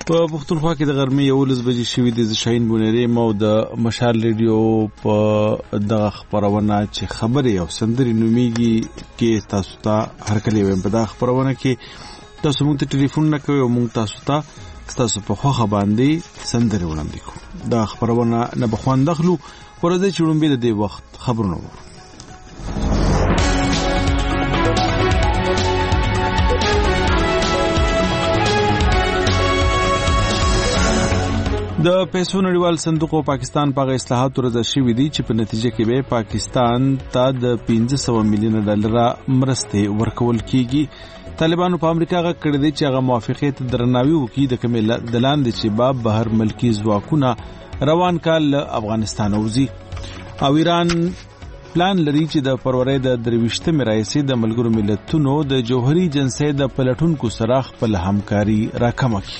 په پښتونخوا کې د غرمې 11 بجې شوې د شاهین بونری مو د مشال ریډیو په دغه خبرونه چې خبرې او سندري نوميږي کې تاسو ته هر کله ویم په دغه خبرونه کې تاسو موږ ته ټلیفون نه کوئ او موږ تاسو په خوخه باندې سندري وړاندې کوو دا خبرونه نه بخوان دخلو ورته چې لومبي د دې وخت خبرونه وو د پیسو نړیوال صندوق او پاکستان په اصلاحاتو رضا شوی دی چې په نتیجه کې به پاکستان ته د 500 میلیون ډالر مرسته ورکول کیږي. طالبانو په امریکا غږ کړی دی چې هغه موافقت درناوی وکړي د کومې دلاندې چې بهر ملکی ځواکونه روان کال افغانستان وزي او ایران پلان لري چې د فروری د 23 رئیسې د ملګرو ملتونو د جوهري جنسي د پلټونکو سره خپل همکاري راکمه کړي.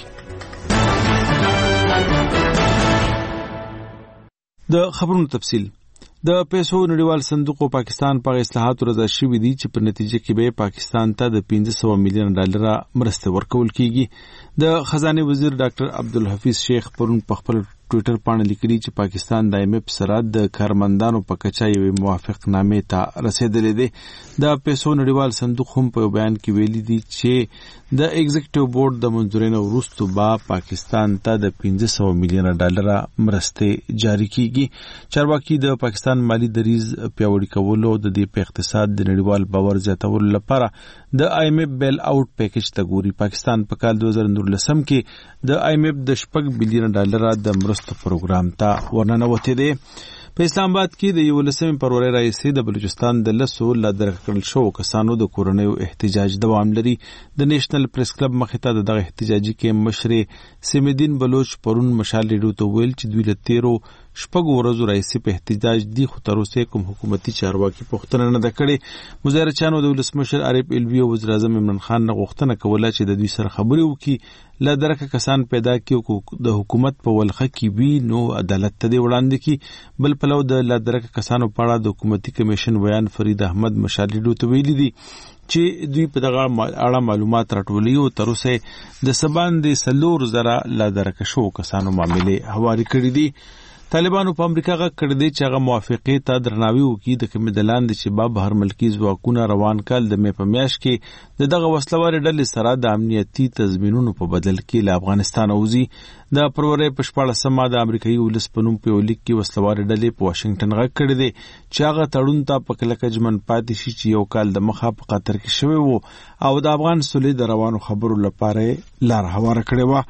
د خبرونو تفصیل د پیسو نړیوال صندوق او پاکستان په اصلاحاتو رضا شوی دی چې په نتیجه کې به پاکستان ته د 500 میلیون ډالر مرسته ورکول کیږي. د خزانه وزیر ډاکټر عبدالحفیظ شیخ پرون په خپل ټوئیټر باندې لیکلي چې پاکستان د IMF سره د کارمندانو په کچا یو موافقتنامه ته رسیدلې ده. د پیسو نړیوال صندوق هم په بیان کې ویلي دي چې د ایگزیکټیو بورډ د منځورینو وروسته با پاکستان ته د 500 میلیون ډالر مرسته جاری کیږي. چارواکي د پاکستان مالی دریز پیاوړي کولو د دې په اقتصاد د نړیوال باور زیاتولو لپاره د IMF بیل اوټ پیکج ته ګوري. پاکستان په کال 2019 کې د IMF د 6 بلین ډالر د مرستو پروګرام ته ورننوته دي. په اسلام آباد کې د 11 فروری رئیسې د بلوچستان د لسو لا درکړل شو کسانو د کورونیو احتجاج دوام لري. د نېشنل پریس کلب مخې ته د احتجاجي کې مشر سمیدین بلوچ پرون مشال ریډیو ته ویل چې دوی له 13 شپږ ورځو رئیسې په احتجاج دي خو تر اوسه کوم حکومتي چارواکي پوښتنه نه ده کړې. مظاهرچیانو د ولسمشر عارف الوی او وزیر اعظم عمران خان نه غوښتنه کوله چې د دوی سره خبرې وکړي لا درکه کسان پیدا کړي د حکومت په ولخه کې وی نو عدالت ته وړاندې کی. بل پلو د لا درکه کسانو په اړه د حکومتي کمیشن ویان فرید احمد مشالډو ته ویلي دي چې دوی په دغه اړه معلومات راټولوي او تر اوسه د سبان د 300 لا درکه شو کسانو معاملې حواله کړې دي. طالبانو په امریکا غږ کړی دی چې هغه موافقه ته درناوی وکړي د کومې دلاندې چې بهر ملکی ځواکونه روان کال د مې په میاشت کې دغه وسلواري ډلې سره د امنیتي تضمینونو په بدل کې له افغانستان وزي. د فروری په 14مه د امریکایي ولس په نوم په لیک کې وسلواري ډلې په واشنگټن غږ کړی دی چې هغه تړون ته په کلکه جمن پاتې شي چې یو کال د مخه په قطر کې شوی وو او د افغان صلح د روانو خبرو لپاره لار هواره کړې و.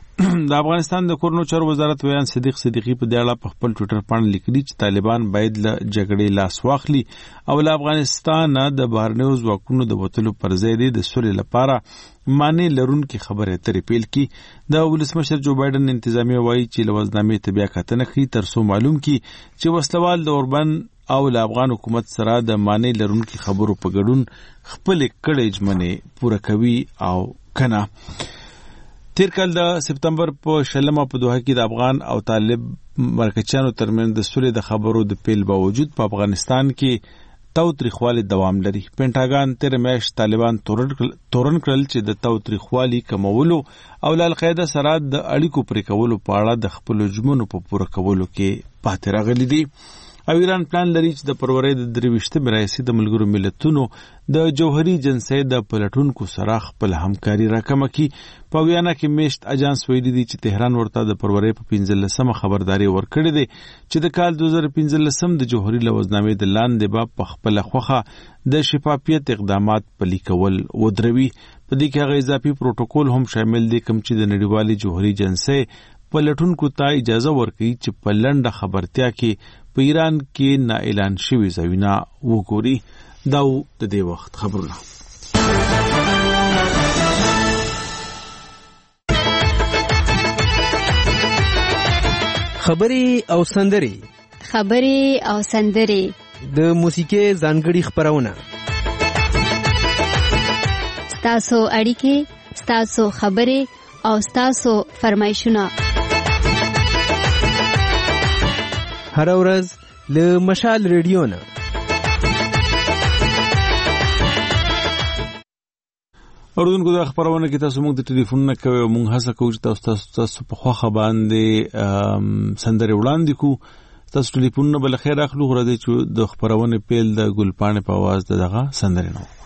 د افغانستان د کورنو چارو وزارت ویان صدیق صدیقی په دې اړه په خپل ټوئیټر باندې لیکلي چې طالبان باید له جګړې لاس واخلي او له افغانستان د بهرنیو ځواکونو د وټلو پر ځای د صلح لپاره معنی لرونکي خبرې ترې پیل کی. د ولسمشر جو بایدن انتظامیه وایي چې لوزنامې ته بیا کتنه کوي تر څو معلوم کی چې وسلوال د اوربن او له افغان حکومت سره د معنی لرونکي خبرو په ګډون خپل کړه ژمنې پوره کوي او کنه. تیر کال د سپتمبر په 16 په دوحه کې د افغان او طالب مرکچیانو ترمنځ د صلح د خبرو د پیل باوجود په افغانستان کې تاوتریخوالي دوام لري. پینټاګان تیر میاشت طالبان تورن کړل چې د تاوتریخوالي کمولو او له القاعده سره د اړیکو پرې کولو په اړه د خپل ژمنو په پوره کولو کې پاتې راغلي دي. او ایران پلان لري چې د فروری د 23 رئیسې د ملګرو ملتونو د جوهري جنسي د پلټونکو سره خپل همکاري راکمه کړي. په ویانا کې میشت اجانس ویلي دی چې تهران ورته د فروری په 15مه خبرداري ورکړې ده چې د کال 2015 د جوهري لوزنامې د لاندې په خپل خوخه د شفافیت اقدامات پلي کول ودروي. په دې کې هغه اضافي پروتوکول هم شامل دي کوم چې د نړیوالي جوهري جنسي پلټونکو ته اجازه ورکړي چې په لنډه خبرتیا کې په ایران کې نا اعلان شوی زوینا وګوري. دا د دې وخت خبرونه. خبري او سندري د موسیقي ځانګړي خبرونه ستاسو اړیکې ستاسو خبري او ستاسو فرمایشونه هر ورځ له مشال ریډیو نه. اوردونکو د خبرونه کې تاسو موږ د ټلیفون نه کوي موږ هڅه کوو چې تاسو په خوخه باندې سندره وړاندې کو تاسو ټلیفون نه بل خیر اخلو غره دي چې د خبرونه پیل د ګلپانه په आवाज دغه سندره نو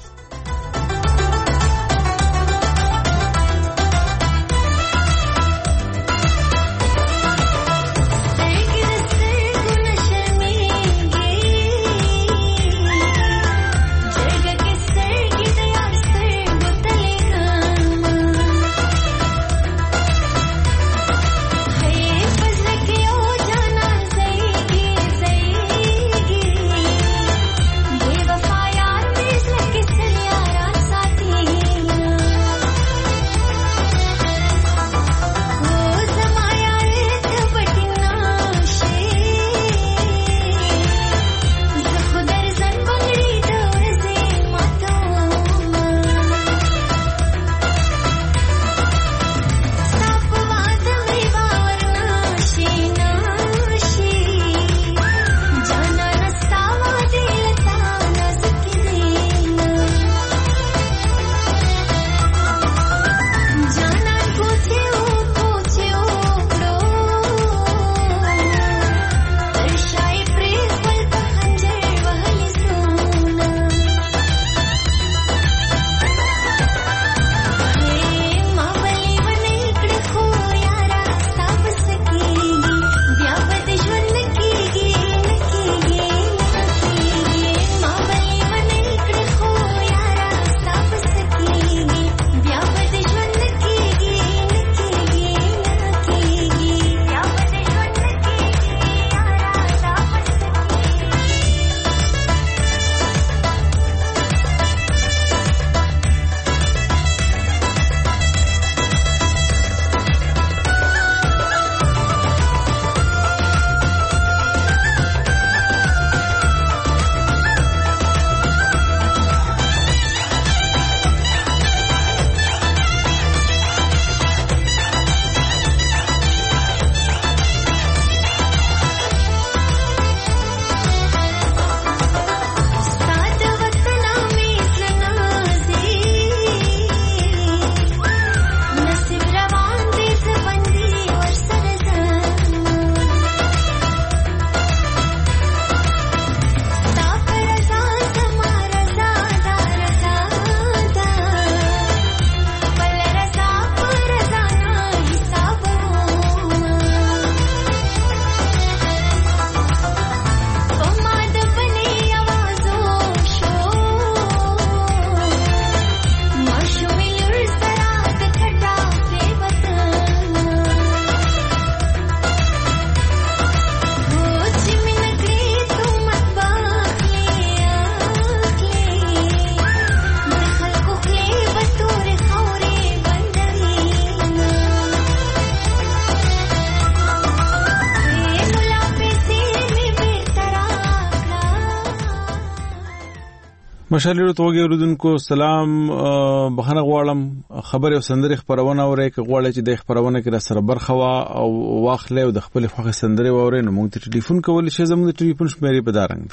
مشالې توګه اوردونکو سلام بخنه غواړم خبر او سندره خبرونه اوري که غواړی چې د خبرونه کې را سره برخه وا او واخلې او د خپل خوښه سندره ووري نو موږ ته ټلیفون کولی شئ زموږ د ټلیفون شمیرې په دارنګ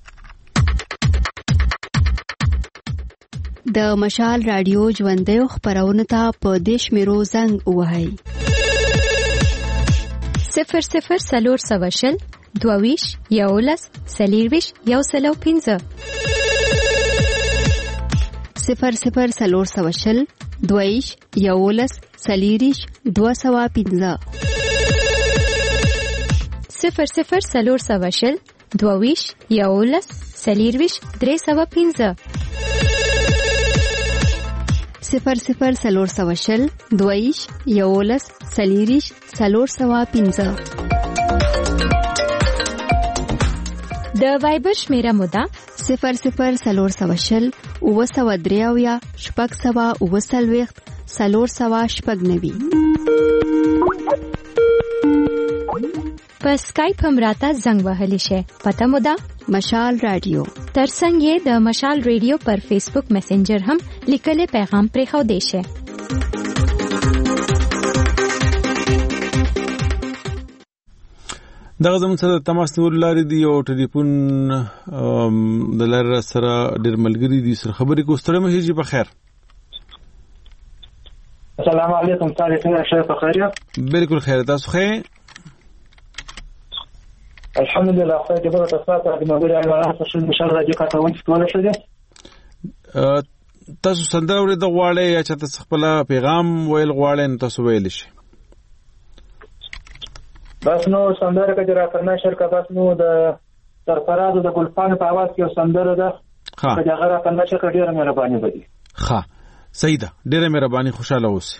د مشال رادیو ژوندۍ خبرونه ته په دیش میرو زنګ وهاي 00 سلور سواشل دوویش یولس سلیرویش یوسلو 15 00 سلور سواشل دویش یولس سلیریش 215 00 سلور سواشل دوویش یولس سلیرویش 315 00 سلور سواشل دویش یولس سلیریش 315 د وایبر شمیره مودا 00 سلور سواشل اوسو دریاویا شپږ سوا اوسلويخت سلور سوا شپږ نوي په اسکایپ هم راته زنګ وهلی شي پته مودا مشال رادیو ترڅنګ د مشال رادیو پر فیسبوک میسنجر هم لیکل پیغام پرې خو دی شي دغه زموږ سره تماس نیول لري دی او ټلیفون د لار سره ډېر ملګری دي سره خبرې کوو ستړي مشه جی په خیر السلام علیکم تعالی شیخ خیریت. بالکل خیر. تاسو خیر؟ الحمدلله خدای دې برکت وکړي. د مګر ایوانه څخه مشر راځي کاټون چې ټول شي. تاسو سندره اورید غواړئ یا چې تاسو خپل پیغام ویل غواړئ نو تاسو ویل شي. بس نو سندره کې راکنه شرکت بس نو د سرفراز د ګلفان په आवाज کې سندره ده. ها چې هغه راکنه شرکت ډیره مهرباني وکړي. ها صحیح ده. ډیره مهرباني. خوشاله اوسئ.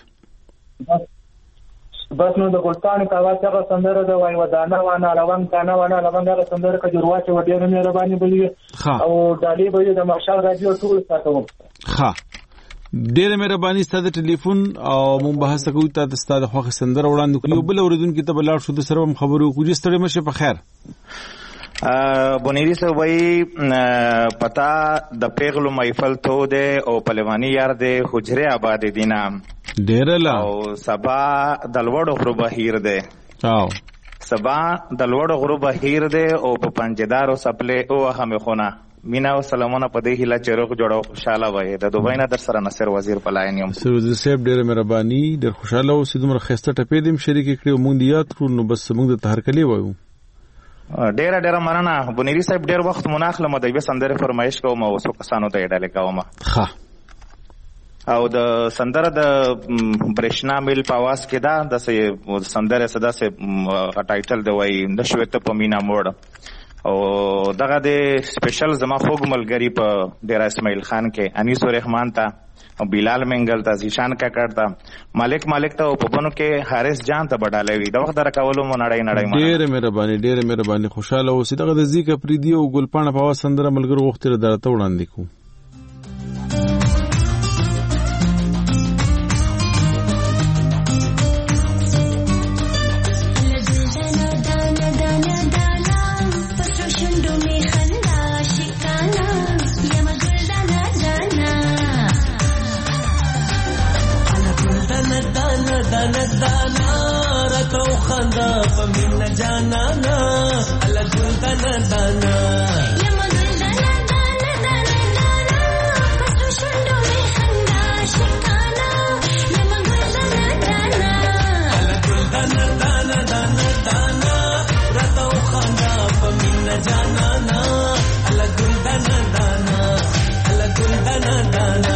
بس نو د ګلفان په आवाज هغه سندره ده وای ودانه وانه لوان کانه وانه لوان هغه سندره کې جوړواچ و ډیره مهرباني وکړي. او دالي به د مارشال راډیو ټول ساتو. ها ډیره مهرباني. ستاسو ټلیفون او مون بحث کوو. تاسو د خوښ سندره وړاندې کړو. بل اوریدونکو ته بلار شو د سره خبرو کوجه ستړي مشه په خیر. بونیری سے وہی پتا د پیغلو محفل تو دے او پلوانی یار دے حجره آباد دینا ډیرلا او سبا دلوړو غرو بهیر دے او سبا دلوړو غرو بهیر دے او په پنځدارو سپلې او هم خونه مینا او سلامونه په دې هله چروغ جوړو خوشاله وای د دوبۍ نه در سره نصر وزیر پلاین یم. سر وزیر صاحب ډیره مهرباني. ډیر خوشاله اوسې. دومره خسته ټپې دیم شریک کړو. مونږ دی یاد کړو نو بس مونږ د تهرکلی وایو. ډیره مننه بونیری صاحب. ډیر وخت موناخله مو د یو سندره فرمایش کوم او څو کسانو ته ډاله کوم. ها او د سندره د برېښنا میل په आवाज کې دا د سندره صدا سه ټایټل دی وای د شوته په مینا موړ او دغه د سپیشل زما خوږ ملګری په ډیر اسماعیل خان کې انیس الرحمن تا او بلال منګل تا زیشان کاکړ تا مالک ته په بنو کې حارث جان ته بډاله وی د وخت درکولو مو نړۍ ډیر مهرباني. خوشاله اوسئ. دغه د زیکه پریدي او ګلپانه په आवाज سندره ملګرو وختره درته وړاندې کوم. دانا رتو خندا پمن جانا نا الله ګل دانا یم ګل دانا پسو شندو می خندا شکانا یم ګل دانا الله ګل دانا رتو خندا پمن جانا نا الله ګل دانا الله ګل دانا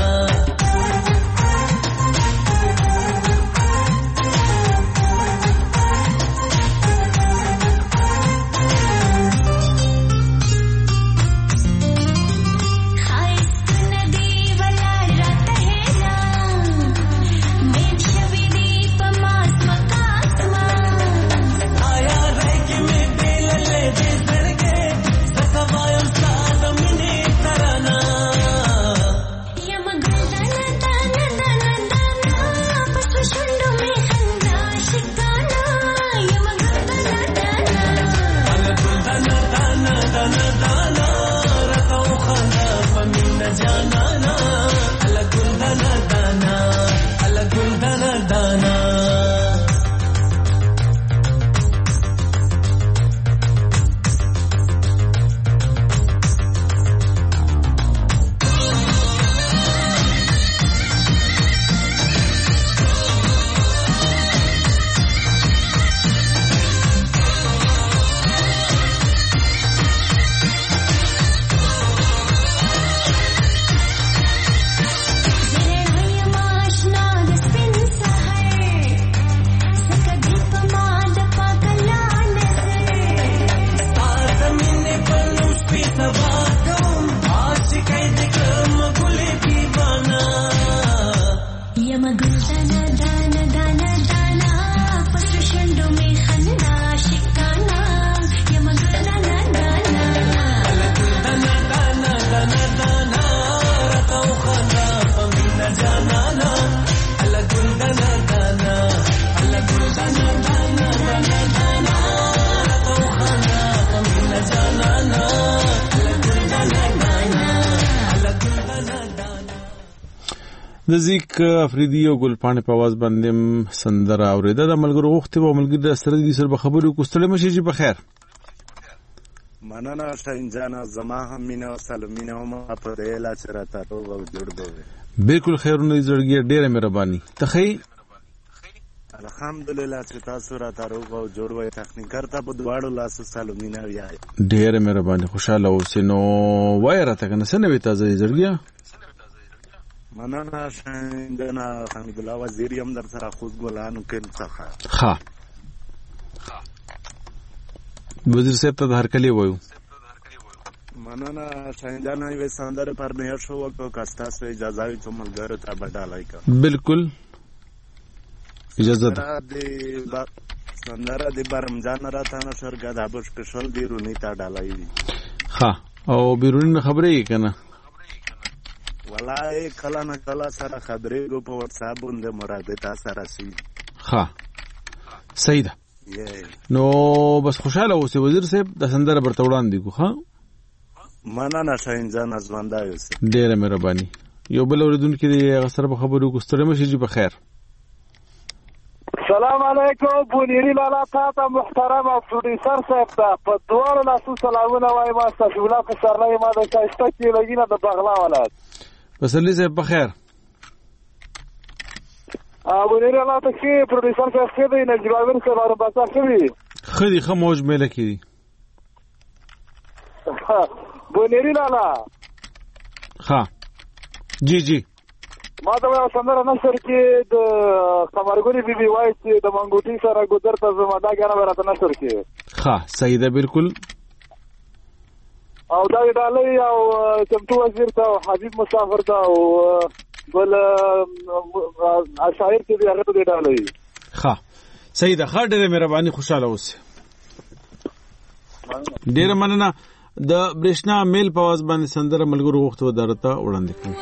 د ذیک افریدی او ګلپانې په आवाज باندې سندره اوریده. د ملګرو وخت او ملګری د سره دي سره خبرو کوستله مشي. جی په خیر. مننه شاهین جان زما هم مینه او سلامینه هم په دې لا چې راته روغ او جوړ دوی بالکل خیرونه دې زړګي ډېره مهرباني تخی الحمدلله چې تاسو راته روغ او جوړ وای تخنیکر ته په دواړو لاسو سلامینه ویای ډېره مهرباني خوشاله اوسې نو وای راته کنه څه نوې تازه زړګي مننه شاهین جان حمید الله وزیر هم در سره خود ګلانو کې څخه ها وزیر صاحب ته هر کلی وایو مننه شاهین جان وی سندر پر نه شو وکړو کاستا سو اجازه وي ته ملګرو ته بدلای کا بالکل اجازه ده سندر د برمجان راته نه شرګه د ابش کشل بیرونی ته ډالای ها او بیرونی خبرې کنه والله کله نه کله سره خبرې کو په واتس اپ باندې مراد ته سره شي ها صحیح ده نو بس خوشاله اوسې وزیر صاحب د سندره برته وړاندې کو ها مننه شاهین جان ازواندا یوسف ډېره مهرباني یو بل اوریدونکو دې غسر په خبرو کو ستړي مشي جی په خیر سلام علیکم بونیری لالا تا محترم پروډوسر صاحب ته په دوه لاسو سلامونه وایم تاسو ولا په سرلای ما د شایسته کې لګینه د بغلا ولات وسلی صاحب په خیر بونیری لالا ته کې پروډوسر صاحب کې د نجیباویر سره باسا کوي خدي خموج مله کې بونیری لالا ها جی ما دا یو سندره نشر کې د قمرګوري بیبي وای چې د منګوټي سره ګذر ته زما دا غاڼه ورته نشر کې ها صحیح ده بالکل او دا ډالۍ او چمتو وزیر ته حبیب مسافر ته او بل شاعر کې هغه ته ډالۍ ها صحیح ده خاطر مهرباني خوشاله اوسه ډیر مننه د برېښنا میل په واز باندې سندره ملګرو وخت ودارته وړاندې کوم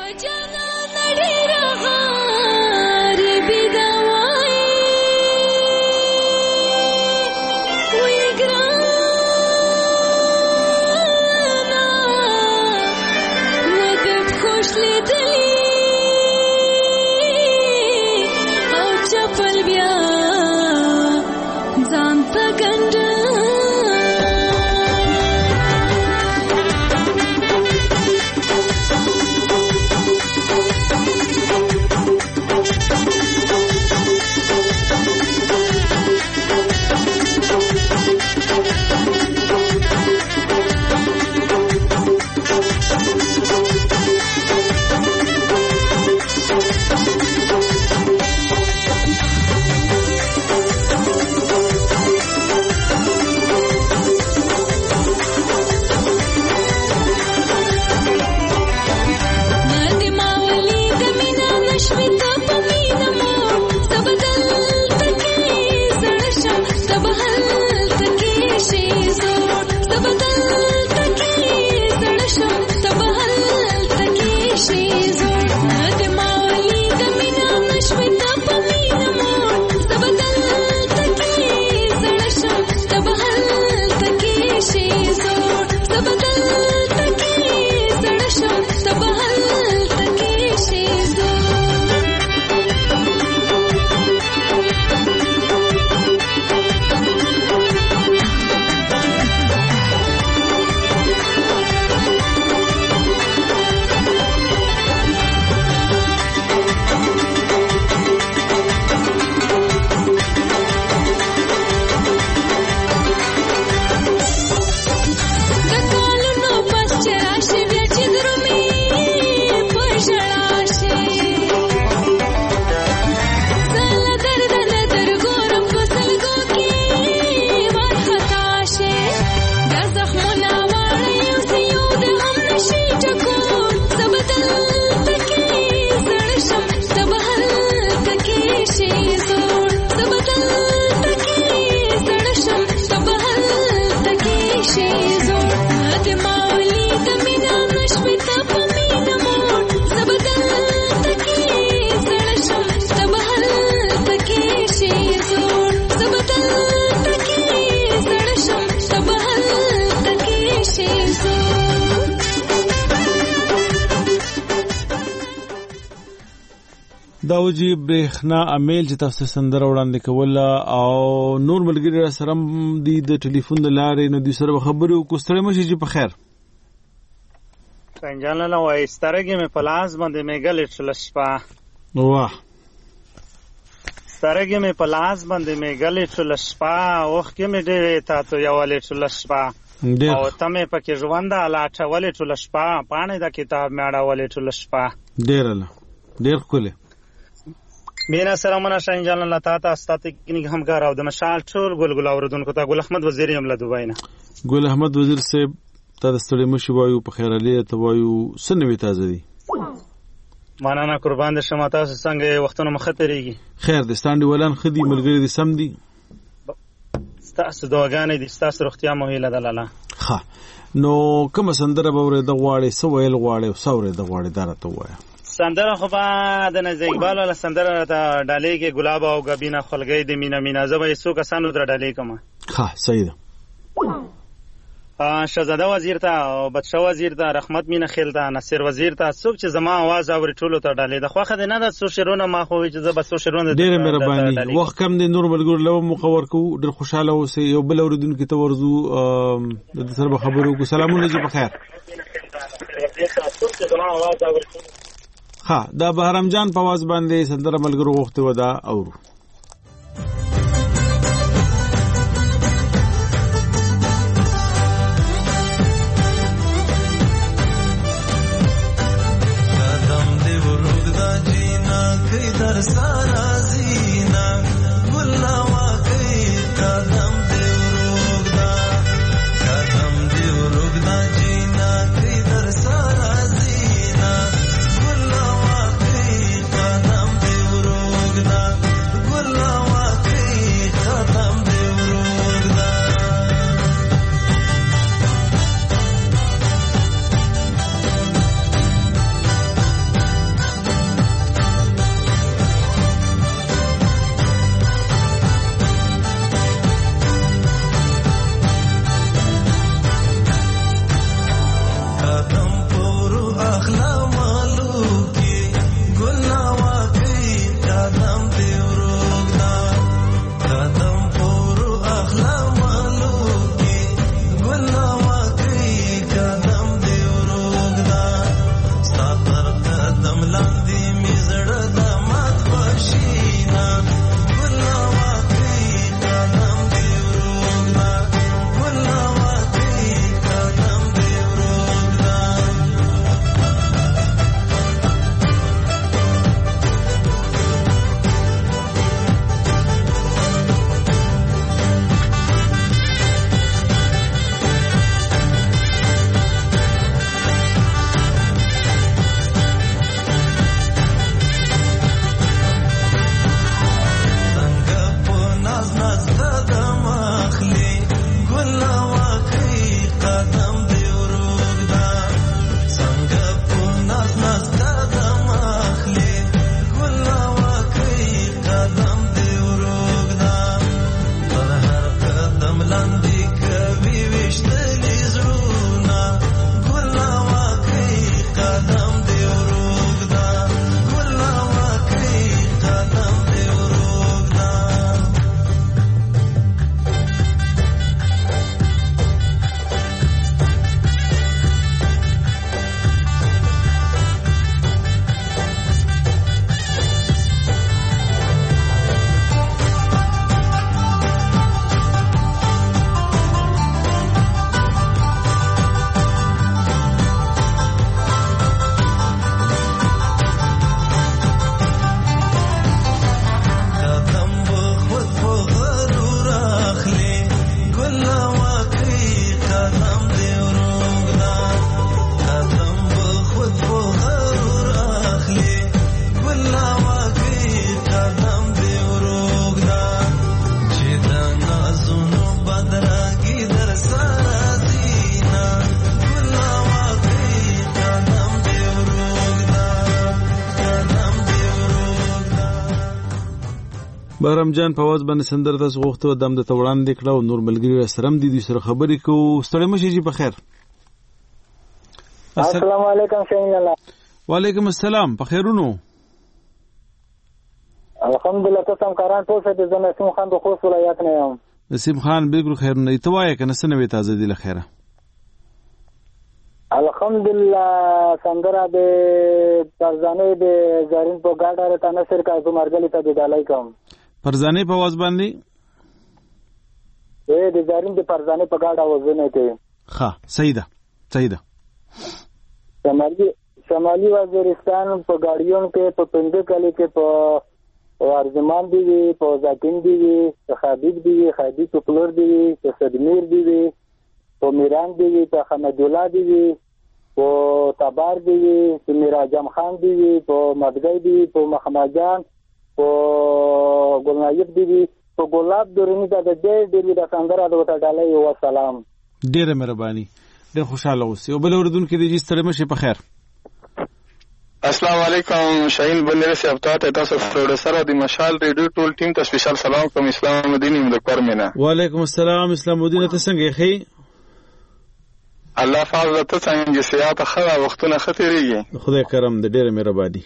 داوجی برېښنا امیل چې تاسو سندره وړاندې کوله او نور ملګري را سره دي د ټلیفون د لارې نو دوی سره خبرې وکړو. ستړی مه شئ چې په خیر. سنجانله وایي سترګې مې په لاس باندې مې ګلې شوله شپه. واه. سترګې مې په لاس باندې مې ګلې شوله شپه، اوښکې مې ډېرې تا تویولې شوله شپه، او ته مې پکې ژونده لا اچولې شوله شپه، پاڼې د کتاب مې اړولې شوله شپه. ډېر ښکلی. مینا سره منه شاهین الله تا ته ستا تکنیک همکار او د مشال ټول ګلګل اوردونکو ته ګل احمد وزیر یم له دوبۍ نه. ګل احمد وزیر صاحب تا د ستړي مشي وایو په خیر علي ته وایو څه نوې تازه دي؟ مننه قربان دې شم. تاسو څنګه وختونه مخه تېرېږي؟ خیر دې ستانډي ولان ښه دي، ملګري دې سم دي؟ ستاسو دعاګانې دي، ستاسو روغتیا مو هیله ده لاله. ښه نو کومه سندره به اورېده غواړې، څه ویل غواړې او څه اورېده غواړې دا راته ووایه. سندره خو به د نزد اقبال والا سندره راته ډالۍ کې ګلاب او ګبینه خلګۍ د مینا مینا زه به یې څو کسانو در ډالۍ کوم. ښه صحیح ده. شهزاده وزیر ته او بدشاه وزیر ته، رحمت مینا خیل ته، نصیر وزیر ته، څوک چې زما आवाज اوري ټولو ته ډالۍ ده. خوښه دې نه ده څو شعرونه ما خو چې زه به څو شعرونه ډېره مهرباني. وخت کم دی، نور ملګرو له مخور کوو. ډېر خوشاله اوسئ. یو بل اورېدونکي ته ورځو د سره به خبرې وکړو. سلامونه جی په خیر. ها دا بهرام جان په आवाज باندې سندره ملګرو غوښته و دا اورو. قدم دی ورود دا جینا کی در سارا زینا ګلنا واکي قدم دی ورود دا جینا کی در سارا زینا ګلنا واکي قدم دی ورود دا ګلنا واکي قدم دی ورود دا بهرام جان په आवाज باندې سندره تاسو غوښته دم د توړان د کړه او نور ملګری سره هم دي سره خبرې کوو. ستړي مشي جی په خیر. السلام علیکم شاهین الله. وعلیکم السلام. په خیرونو. الحمدلله تاسو کاران ټول څه د نسیم خان د خوست ولایت نه یم. نسیم خان بالکل خیر نه ته وایې کنه څه نوې تازه دي لخيره. الحمدلله څنګه د پرځانې د زارین په ګاډه راته نصر کا زمرګلی ته د دالای کوم پرځانې په واز باندې د زارین د پرځانې په ګاډه وزنه کوي. ها صحیح ده شمالي وزیرستان په ګاډیون کې په پنځه کلی کې په ورزمان دی په ځاکین دی په خابیب دی خابیب په پلور دی په صدمیر دی په میران دی په حمد الله دی په تبار دی په میراجم خان دی په مدګی دی په محمد جان په ګلنایب دی په ګلاب درنی د ډېر د څنګه د وټه ډالۍ او سلام. ډېر مهرباني ډېر خوشاله اوسئ او بل اردن کې د دې ستړي مشه په خیر. السلام علیکم شاهین بندر سے ابطاعت تاسو پروډوسر د مشال ریډیو ټول ټیم ته سپیشل سلام کوم. اسلام الدین مذکر مینا. وعلیکم السلام اسلام الدین ته څنګه یې؟ الله فضل ته څنګه سیاحت خلا وختونه خطرېږي. خدای کرم د ډېر مهرباني.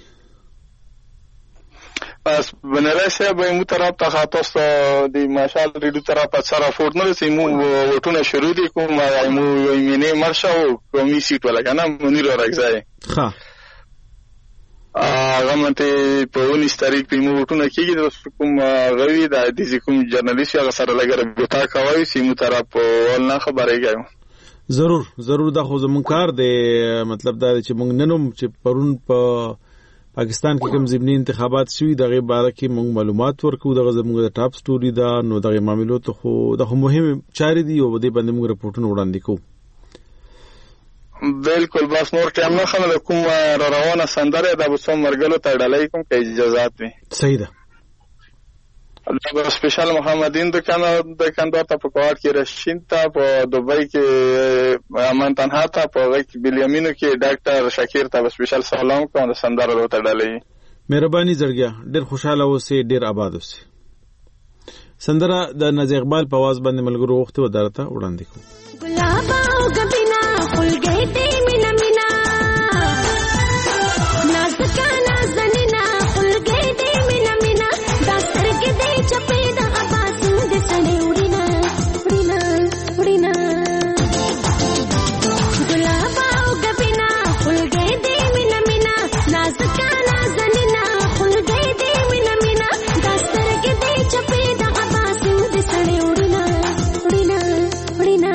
بس بنره سے به مو طرف ته تاسو د مشال ریډیو طرف په سره فورټ نه سي مو وټونه شروع دي کوم مو یمینه مرشاو کومي سیټ ولا کنه منیر راځي. ها هغه مته په 19 تاریخ په موټونه کېږي د کوم غوي د دې کوم جرنالیست هغه سره لګره بوتا کوي سیمو طرف ولنه خبرې کوي. ضرور دا خو زمون کار دی. مطلب دا چې موږ ننوم چې پرون په پاکستان کې کوم ضمني انتخابات شوي دغه باره کې موږ معلومات ورکو. دغه زموږ د ټاپ سټوري دا نو دغه معاملو ته خو د مهم چارې دی او د باندې موږ رپورټونه وړاندې کوو. بالکل بس نور ټیم نه خلک کوم روانه سندره د ابو سم مرګلو ته ډالۍ کوم کې اجازه وي. صحیح ده. الله سپیشل محمدین د کاندار ته په کوټ کې رشین ته په دوبۍ کې امن تنها ته په وخت بلیامینو کې ډاکټر شکیر ته سپیشل سلام کوم د سندره ته ډالۍ. مهرباني زړګیا ډېر خوشاله اوسئ ډېر آباد اوسئ. سندره د نازي اقبال په आवाज باندې ملګرو وخت ودارته وړاندې کوم. गुलाब आओ कबीना खुल गए थे मीना मीना नाज का नाजनीना खुल गए थे मीना मीना दासर के दे चपे दा आवाज दे सने उड़ीना उड़ीना उड़ीना गुलाब आओ कबीना खुल गए थे मीना मीना नाज का नाजनीना खुल गए थे मीना मीना दासर के दे चपे दा आवाज दे सने उड़ीना उड़ीना उड़ीना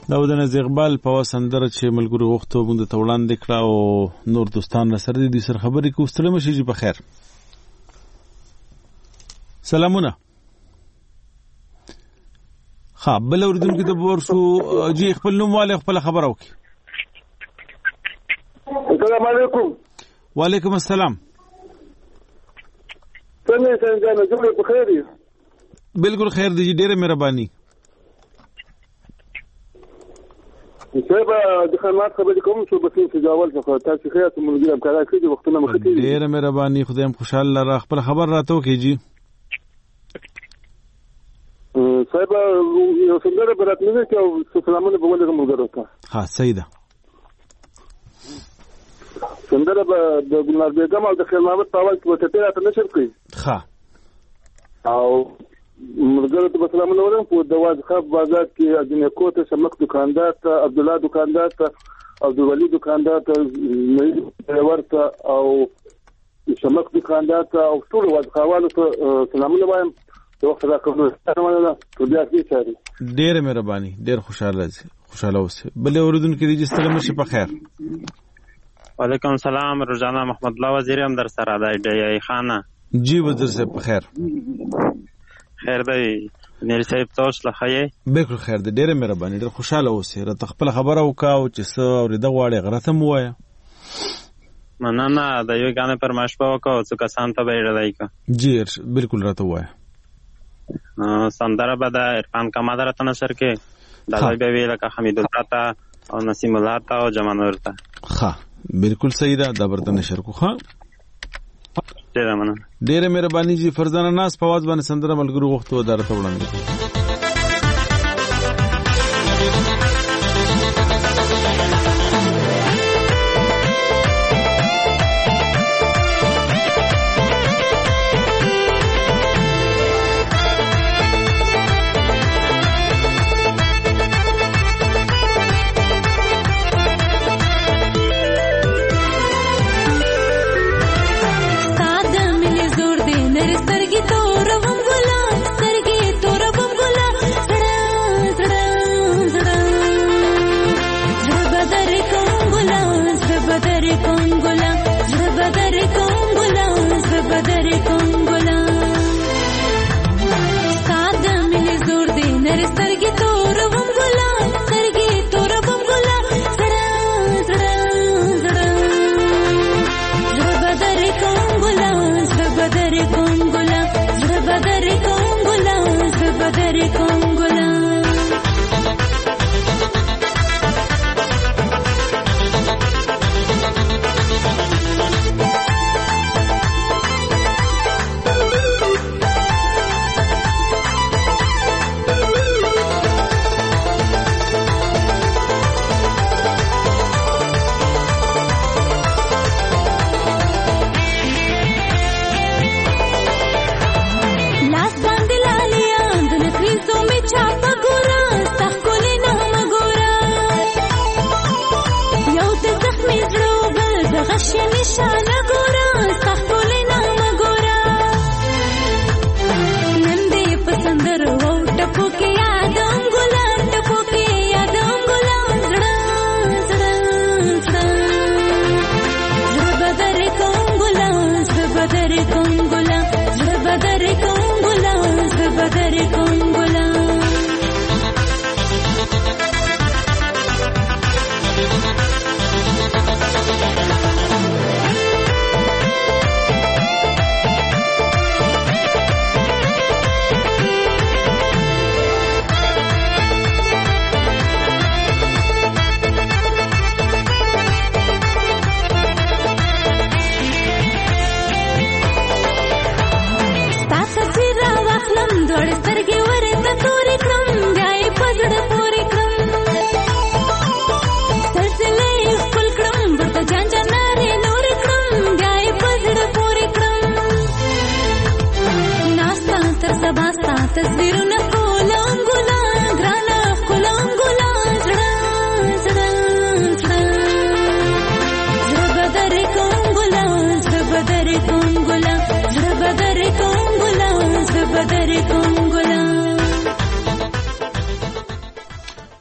دا ودنه اقبال په سندره چې ملګرو وختو موږ ته وړاندې کړه او نور دوستان سره دي سر خبرې کو ستړي مشي جی په خیر. سلامونه. ها بل اوریدونکو ته ورسو جی خپل نوم والے خپل خبر او کی. السلام علیکم. وعلیکم السلام. څنګه څنګه جوړ په خیر دي؟ بالکل خیر دی جی ډیره مهرباني. صاحب د خدمات خبرې کوم چې بسې تجاوز وکړ تاسو خیرات ملګری هم کار کوي وختونه مخ کېږي. ډیره مهرباني خدایم خوشاله را خپل خبر راته کیږي. صاحب یو څنګه براتنه کې سلامونه په ولګم ملګری ته. ها صحیح ده. څنګه د ګلنار بیگم او د خیر محمد په اول کې وته راته نشر کوي. ها او ملګری ته سلامونه ورم په دواز خاب بازار کې اجنه کوته شمک دکاندار ته عبد الله دکاندار ته عبدالولی دکاندار ته ورته او شمک دکاندار ته او ټول واز خاوالو ته سلامونه وایم. وخت راکړو ستاسو ته بیا کیږي. ډېر مهرباني ډېر خوشاله اوسه. بل اوریدونکو دې ستړي مشي په خیر. وعلیکم السلام. روزانه محمد الله وزیر هم در سره دی خانه. جی وزیر صاحب په خیر. خیر دی نیر صاحب تاسو له خیر. بالکل خیر دی ډېر مهرباني ډېر خوشاله اوسه. را خپل خبره وکاو چې څه اورید غواړي غرته مو وایا. مننه د یو غانه پرماش په وکاو څه کسان ته به راځي کا. جی بالکل راته وایا. سندره به د عرفان کما درته نشر کې دا به ویل کا حمید الله تا او نسیم الله تا او جمانور تا. ها بالکل صحیح ده دا برته نشر کو. ها ډیره مهرباني جی. فرزانه ناس په واز باندې سندره ملګرو وختو درته وړاندې.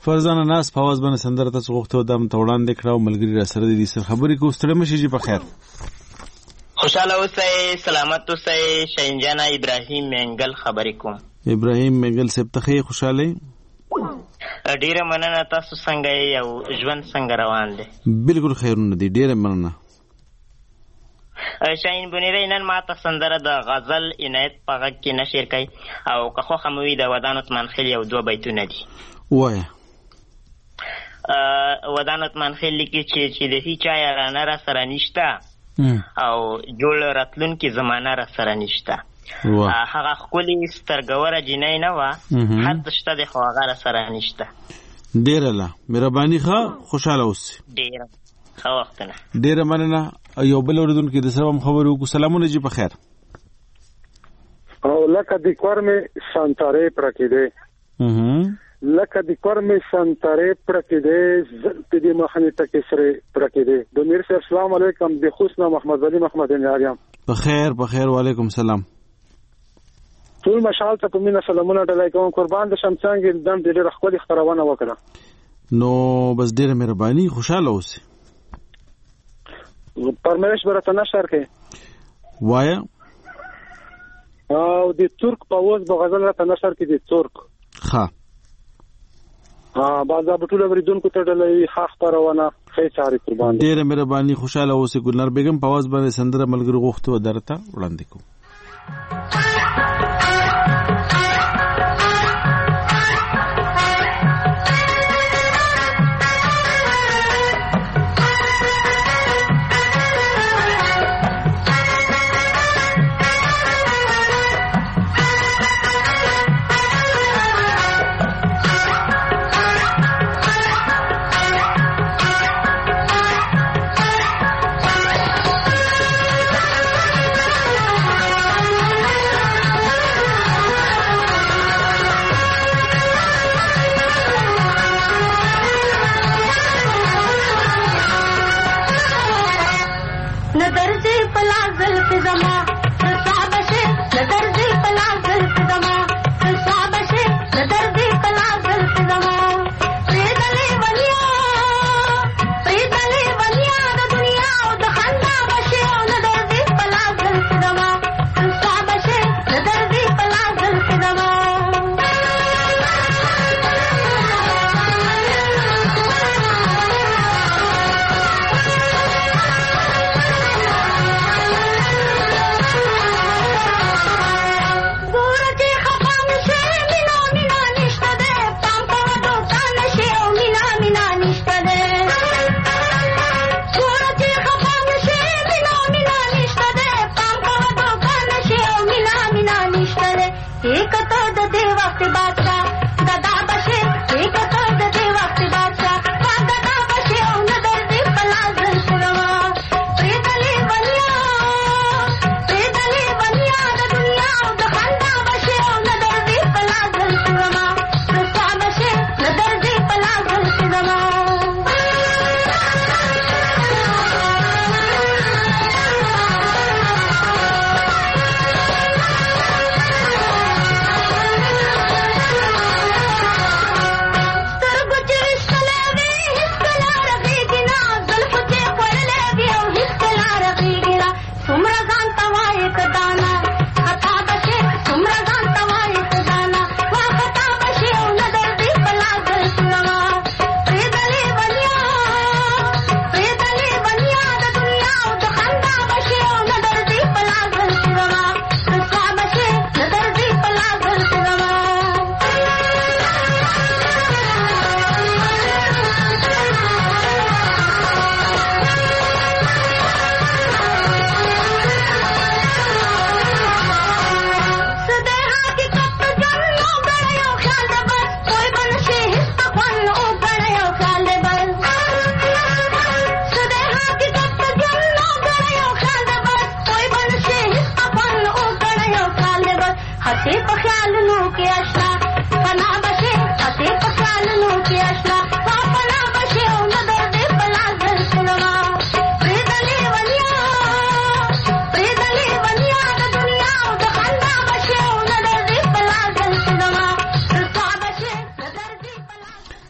فرزانه ناس په आवाज باندې سندره تاسو غوښتو دم ته وړاندې کړو ملګری را سره دي سر خبرې کو ستړي مشي جی په خیر خوشاله اوسئ سلامت اوسئ شینجانا ابراهیم منګل خبرې کوم ابراهیم منګل صاحب ته خوشاله ډیره مننه تاسو څنګه یو ژوند څنګه روان دي بالکل خیرونه دي ډیره مننه شاین بنیری نن ماته سندره د غزل عنایت په غږ کې نشر کړي او که خوښه مو وي د ودان عثمان خیل یو دوه بیتونه دي وایه ودان عثمان خیل لیکي چې د هیچا یارانه را سره نشته او جوړ راتلونکي زمانه را سره نشته هغه ښکلې سترګوره جینۍ نه وه هر څه شته دی خو هغه را سره نشته ډېره له مهرباني ښه خوشحاله اوسئ ډېره ښه وختونه ډېره مننه یو بل اورېدونکي د سره هم خبرې وکړو سلامونه جي په خیر او لکه د کور مې سانتارې پرکې دی لکه د کور مې سانتارې پرکې دی زلت دې مخنې تکې سره پرکې دی د میر صاحب السلام علیکم د خوسنا محمد علي محمد نیاریم په خیر وعلیکم سلام ټول مشال ته په مینا سلامونه ډلای کوم قربان د شمڅنګ دم ډېر خپل خبرونه وکړه نو بس ډېر مهرباني خوشاله اوسئ پرمیش برته نشر کې وایا او د ترک په وځ په غزل راته نشر کې د ترک ها بعضا بټوله وریدونکو ته ډلې حق پرونه خې چاري قربان ډېر مهرباني خوشاله اوسئ ګلنار بیگم په आवाज باندې سندره ملګری غوښتو درته وړاندې کوم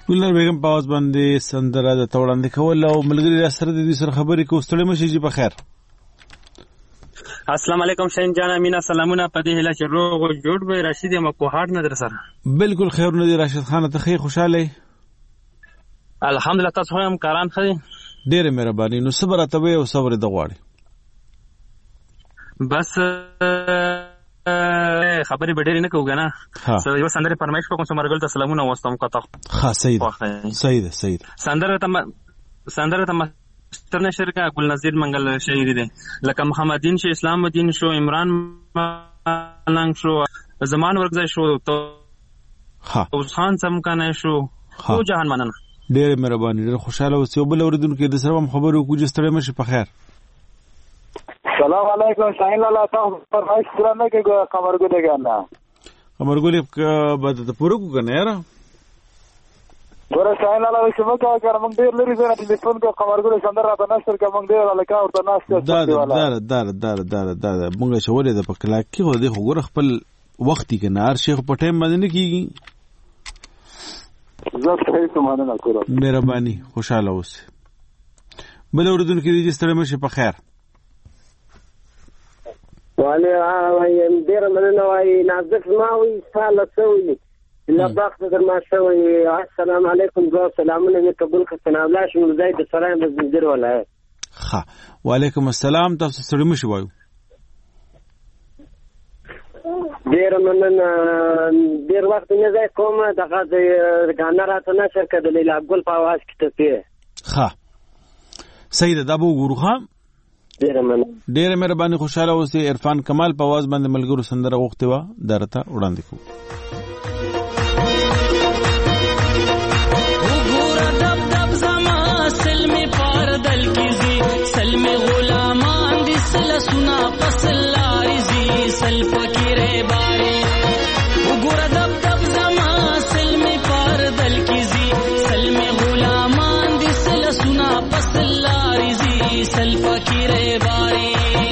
ګلنار بیگم په आवाज باندې سندره د توړاندې کول او ملګری را سره د دې سره خبرې کو ستړي مشي جی په خیر. السلام علیکم شین جان امینا سلامونه په دې هله چې روغ جوړ به راشد یم په هاټ نظر سره. بالکل خیر نه دی راشد خان ته خیر خوشاله. الحمدلله تاسو هم کاران خې. ډېر مهرباني. نو صبر اتوي او صبر د غواړي. بس خبرې به ډېرې نه کوو کنه. یو سندره فرمایش کوم چې مرګل ته سلامونه واستم کته. ها صحیح ده. سندره ته ستر نشر کا ګل نذیر منګل شهید دي لکه محمدین شو اسلام الدین شو عمران ملنګ شو زمان ورګزای شو تو اوس خان سم کنه شو خو جهان مننه. ډېر مهرباني. ډېر خوشاله اوسئ. بل اوریدونکو د سره خبرو کو جستړې مشه په خیر. سلام علیکم شاهین لالا تاسو فرمایش پورا نه کې قمرګل غانا قمرګل به ته پورا کو کنه یاره ګوره شاهین لالا چې موږ کار موږ ډېر لري زه ټلیفون کو قمرګل سندر راته نشر کې موږ ډېر الکا ورته ناشته دا موږ شولې د پکلا کې خو دې وګوره خپل وختي کنه هر شیخ په ټیم باندې نه کیږي. زه صحیح سمانه کوم. مهرباني. خوشاله اوسئ. بل اوریدونکو دې ستړي مشه په خیر. والے ډېر مننه وای نازک ما وي ساله سوي لا باخت در ما شوي. السلام علیکم ګو سلامونه می قبول کړه الله شمول زید سلام بزنجر ولای. ها وعلیکم السلام. تاسو سره مشي وایو. ډېر مننه. ډېر وخت نه ځای کومه دغه د غانا راته نشر کړل لیلا ګل په आवाज کې ته. ها صحیح ده. دا به ګورو. ها ډېر مهرباني. خوشاله اوسئ. عرفان کمال په आवाज باندې ملګرو سندره غوښتې و درته وړاندې کوو. وګوره دب دب زما سلمې پار دل کیږي سلمې غلامان دي سل سنا فصل لارزي سل فقیره باري. وګوره دب دب زما سلمې پار دل کیږي سلمې غلامان دي سل سنا فصل لارزي سل فقیره باري.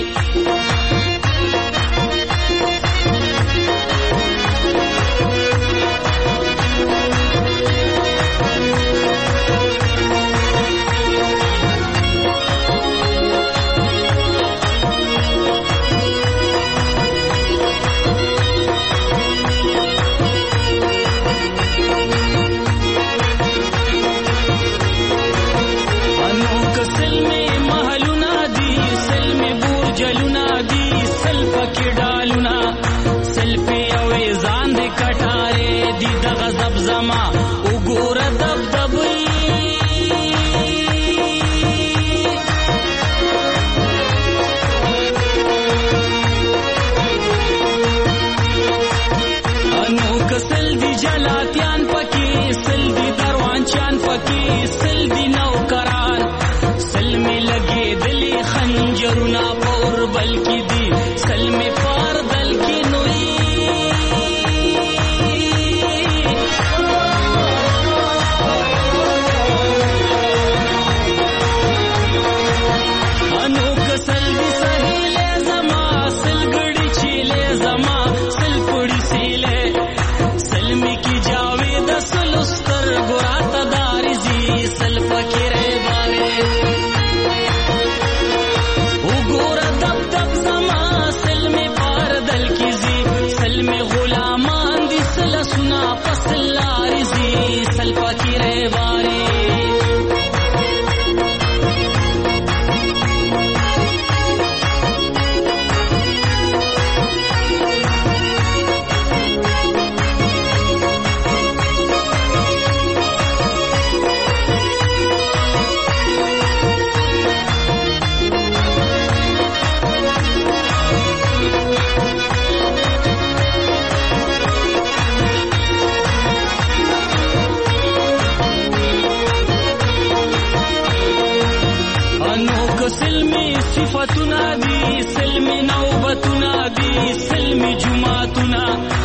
صفتنا دي سلم نوبتنا دي سلم جمعتنا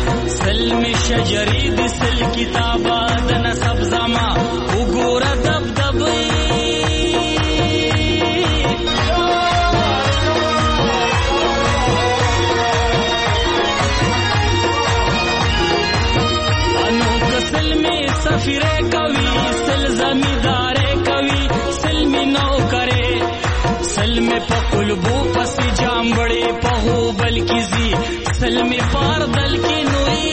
سلم شجري دي سل كتابا د نسب زما وګوره دبدبي انو کسلمي سفيره کوي पकुलबो पस जामबड़े पहो बल्कि जी सल में पार दल की नोई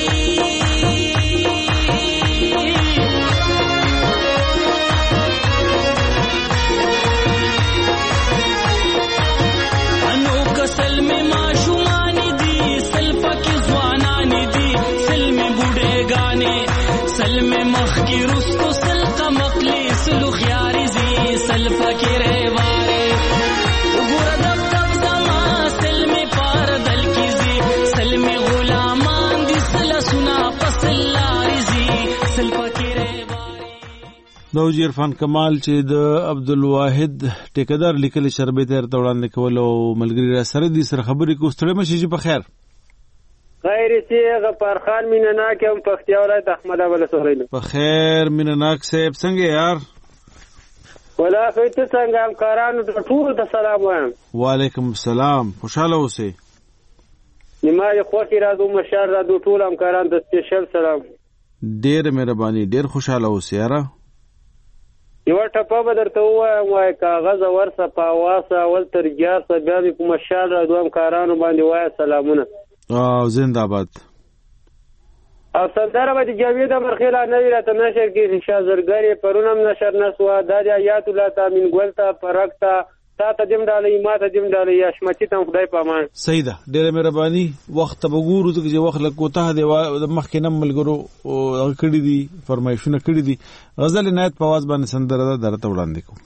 अनोक सल में माशुमानी दी सल पकी ज़वानानी दी सल में बूढ़े गाने सल में मख की रुस्तो सल का मकली सुलु ख्यारी जी सल पकी रहवारे बुरा दब दब जमा सल में पार दल की जी सल में गुलामान दी सल सुना पसल्लारी जी सल पकी रहवारे دوجی عرفان کمال چې د عبدالواحد ټیکدار لیکل شربې تر وړاندې کول او ملګری را سره دي سره خبرې کو ستړي مشي چې په خیر خیر سي غفار خان مینناک هم پختیا ولایت احمد ابل سهیل په خیر مینناک صاحب څنګه یار ولا خیت څنګه هم کارانو ټول ته سلام وایم وعلیکم السلام خوشاله اوسئ نیمه خوښی راځو مشار راځو ټول هم کاران د سپیشل سلام ډېر مهرباني ډېر خوشاله اوسئ یاره یو ټپه به درته ووایم وای کاغذ ورسه په واسه اول تر ګیاسه بیا مې په مشال راځو هم کارانو باندې وایه سلامونه او زنده باد او سندره به د جاوید امرخیله نوي راته نشر کېږي شازرګرې پرون هم نشر نه سوه دا د آیات الله تامین ګل ته پرک ته تا ته دم ډالۍ ما ته دم ډالۍ یاشمتي ته خدای په امان صحیح ده ډېره مهرباني وخت ته به ګورو ځکه چې وخت لږ کوتاه دی د مخکې نه ملګرو کړي دي فرمایشونه کړي دي غزل عنایت په اواز باندې سندره ده درته وړاندې کوم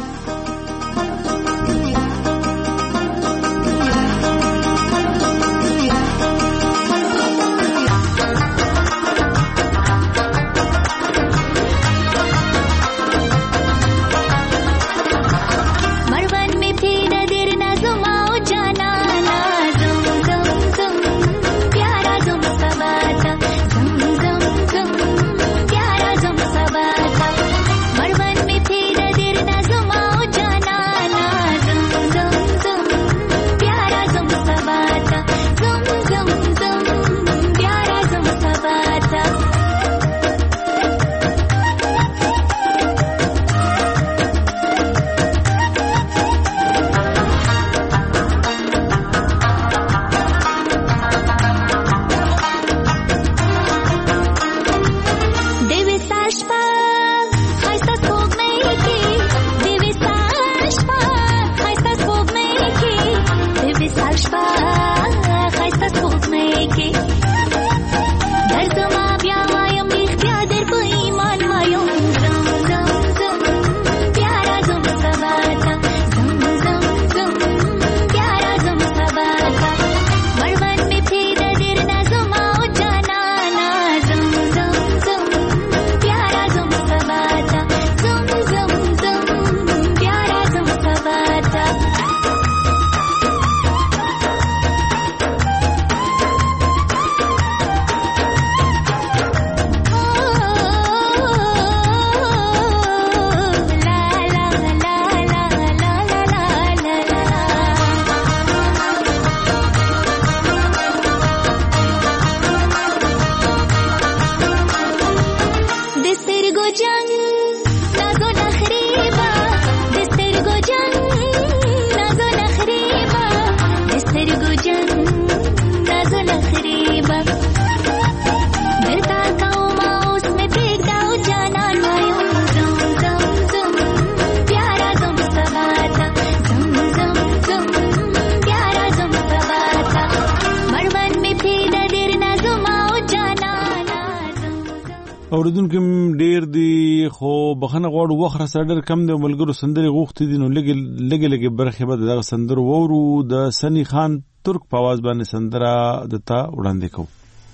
اوریدونکو ډیر دی خو بخنه غواړو وخت را سره ډیر کم دی ملګرو سندري غوښتي دي نو لګي برخه به دغه سندرو وورو د سنی خان ترک په आवाज باندې سندره دتا وړاندې کوم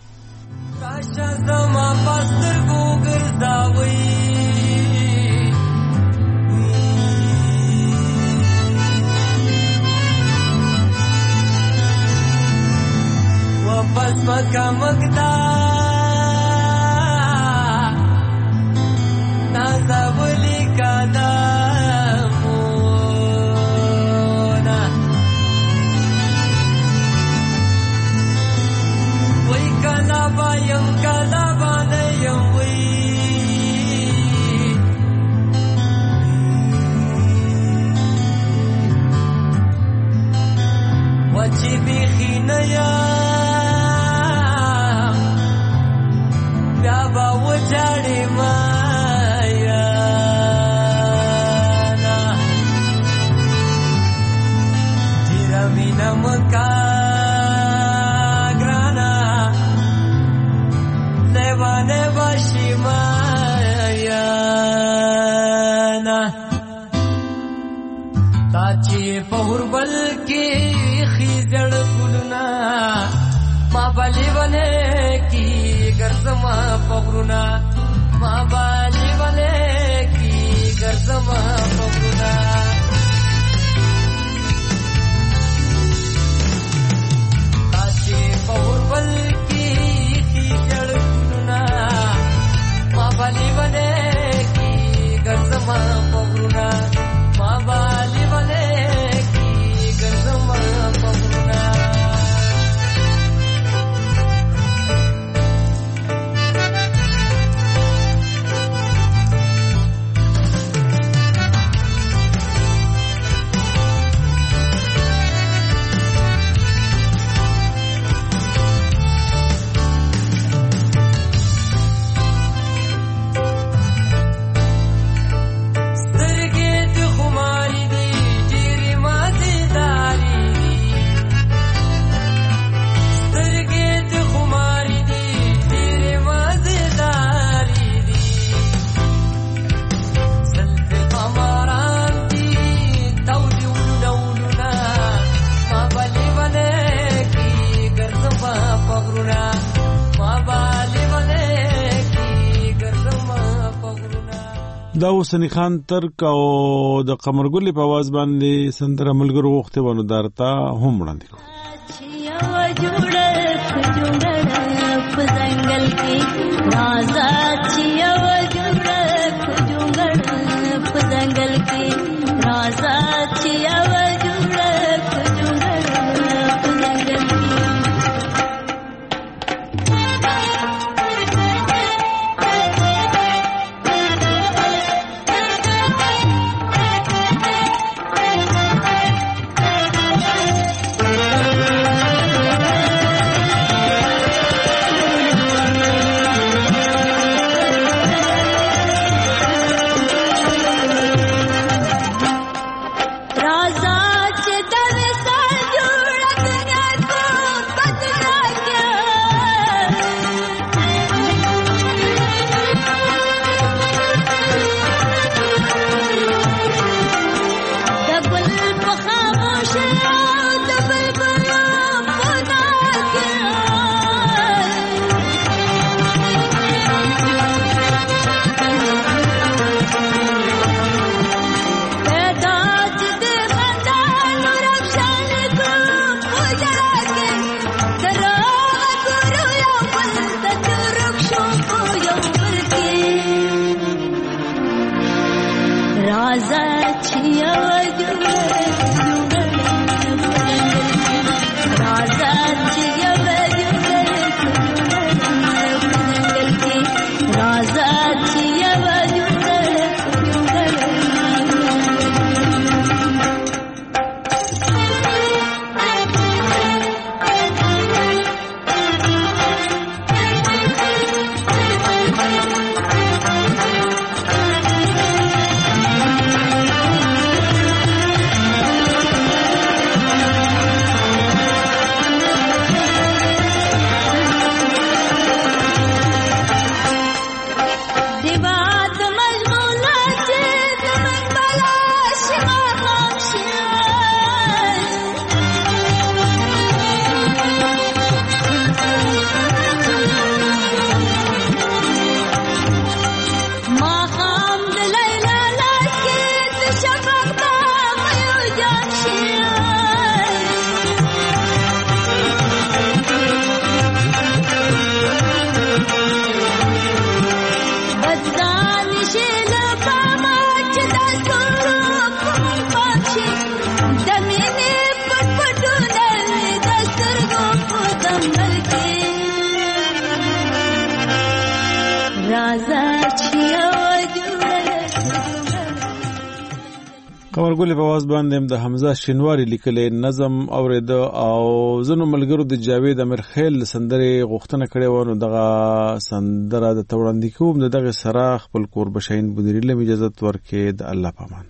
راشه زما پستر ګرځاوي واپس مکه مقدا نازولی قدمونا وی کلا بایم کلا بانیم وی چې بیخي نه یم بیا به وجاړې ما یانا ډېره مینه مکا ګرانه لیوانې باشي ما یانا تا چې په هوربل کې خیزړ ګلونه ما بالی ولې کی ګرځما پغرونا ما بالی ولې کی ګرځما پغرونا تاسې په هوربل کې خیزړ ګلونه ما بالی ولې کی ګرځما پغرونا ما بالی ولې کی ګرځما پغرونا دا حسین خان ترک او د قمرګل په आवाज باندې سندره ملګرو وخت ونه درتا هم وړاندې کو जंगल के राजा छिया जंगल के राजा छिया قمرګل په आवाज باندې د حمزه شینواری لیکلې نظم اورید او زنو ملګرو د جاوید امیر خیل سندره غوښتنه کړې و. نو دغه سندره د توړاندې کوم دغه سره خپل کور بشاین بدری له اجازه ورکې د الله پامان.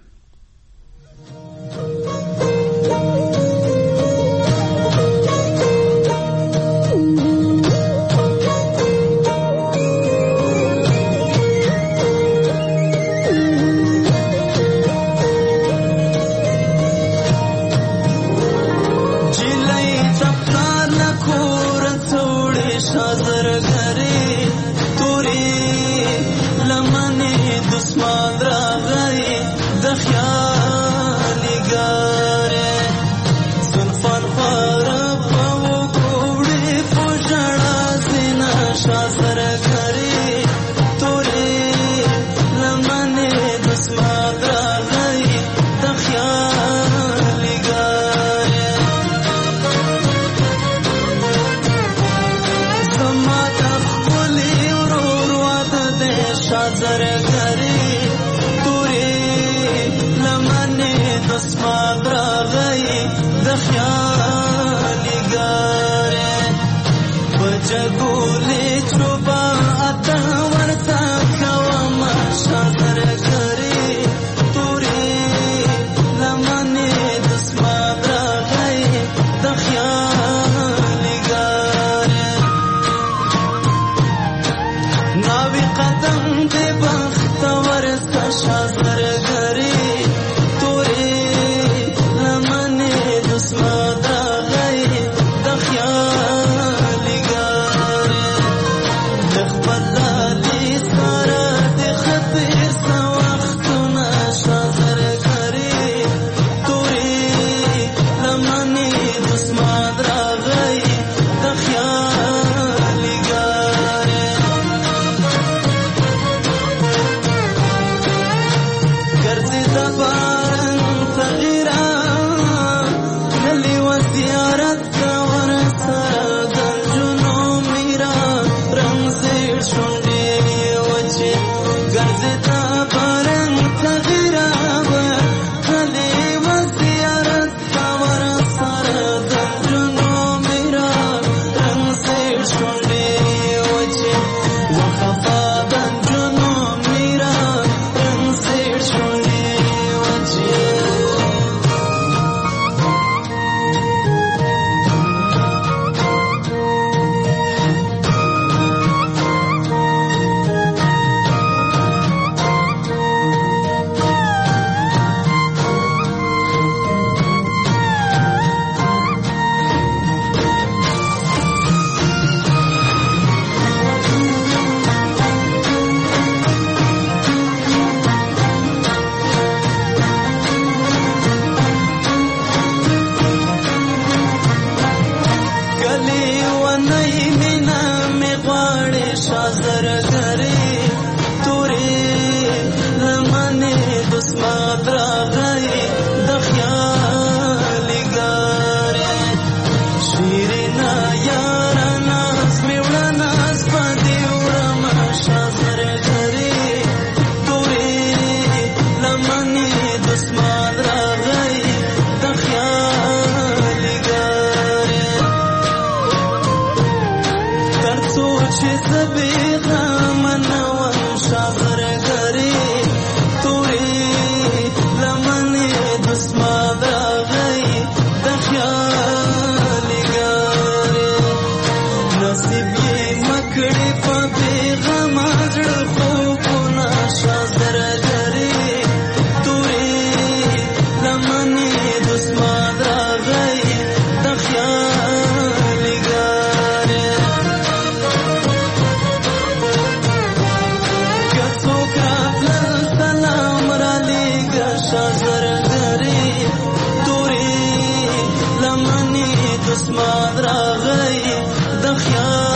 دسمات راغی د خیال